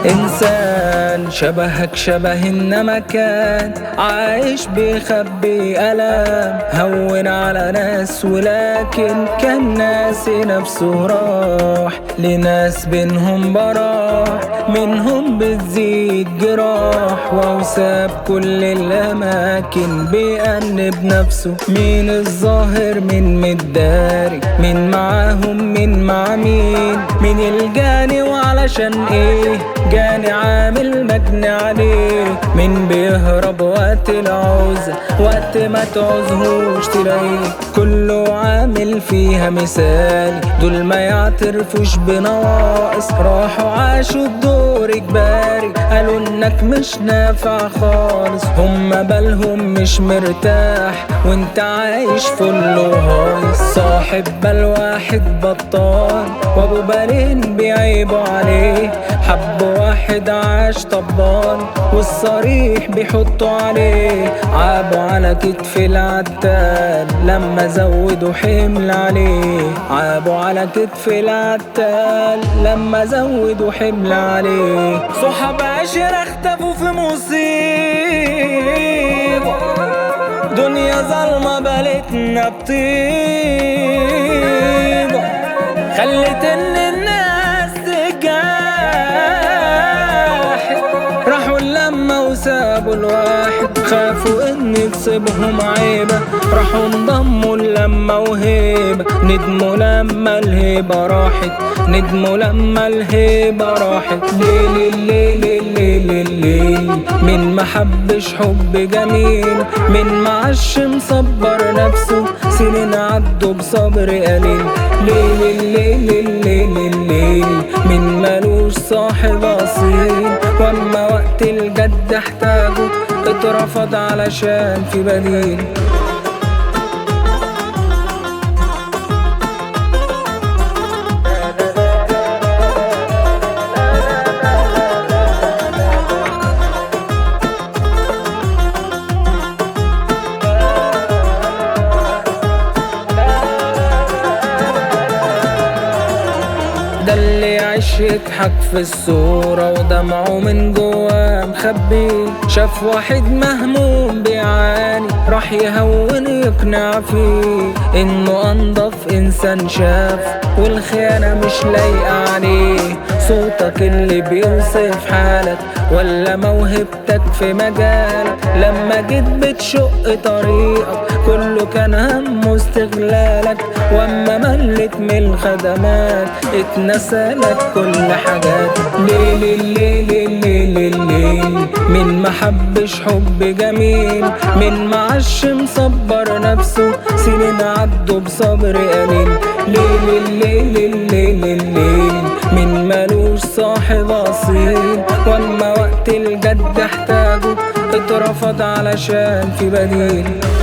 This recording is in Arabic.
إنسان شبهك شبه إنما كان عايش بيخبي ألم، هون على ناس ولكن كان ناسي نفسه، راح لناس بينهم براح، منهم بتزيد جراح، وساب كل الأماكن بيأنب نفسه. مين الظاهر مين متداري، مين معاهم مين مع مين، مين الجاني وعلشان ايه جاني عامل مجني عليه، مين بيهرب وقت العوزة وقت ما تعوزهوش تلاقيه، كله عامل فيها مثالي، دول ما يعترفوش بنواقص، راحوا عاشوا الدور اجباري، قالوا انك مش نافع خالص، هم بالهم مش مرتاح وانت عايش فل وهايص، صاحب بال واحد بطال وابو بالين بيعيبوا عليه، حب واحد عاش طبال والصريح بيحطوا عليه، عابوا على كتف العتال لما زودوا حمل عليه، عابوا على كتف العتال لما زودوا حمل عليه، صحاب عشرة اختفوا في مصيبة، دنيا ظلمة بلتنا بطيبة، خلت ان الناس تجاحد، راحوا لما وسابوا الواحد، خافوا ان تصيبهم عيبة، راحوا انضموا لما وهيبة، ندموا لما الهيبة راحت، ندموا لما الهيبة راحت، ليل الليل الليل الليل، من محبش حب جميل، من معش مصبر نفسه، سنين عدوا بصبر قليل، ليل الليل الليل الليل، من ملوش صاحب اصيل، واما وقت الجد احتاجه اترفض علشان في بديل. ده اللي يعيش يضحك في الصورة ودمعه من جواه مخبي، شاف واحد مهموم بيعاني راح يهون يقنع فيه انه انضف انسان شاف، والخيانة مش لايقة عليه، صوتك اللي بيوصف حالك ولا موهبتك في مجالك، لما جيت بتشق طريقك كله كان همه استغلالك، واما ملت من الخدمات اتنسالك كل حاجات، ليل الليل الليل الليل، من محبش حب جميل، من معش مصبر نفسه، سنين عدوا بصبر قليل، ليل الليل الليل الليل، من ملوش صاحب اصيل، واما وقت الجد احتاجه اترفض علشان في بديل.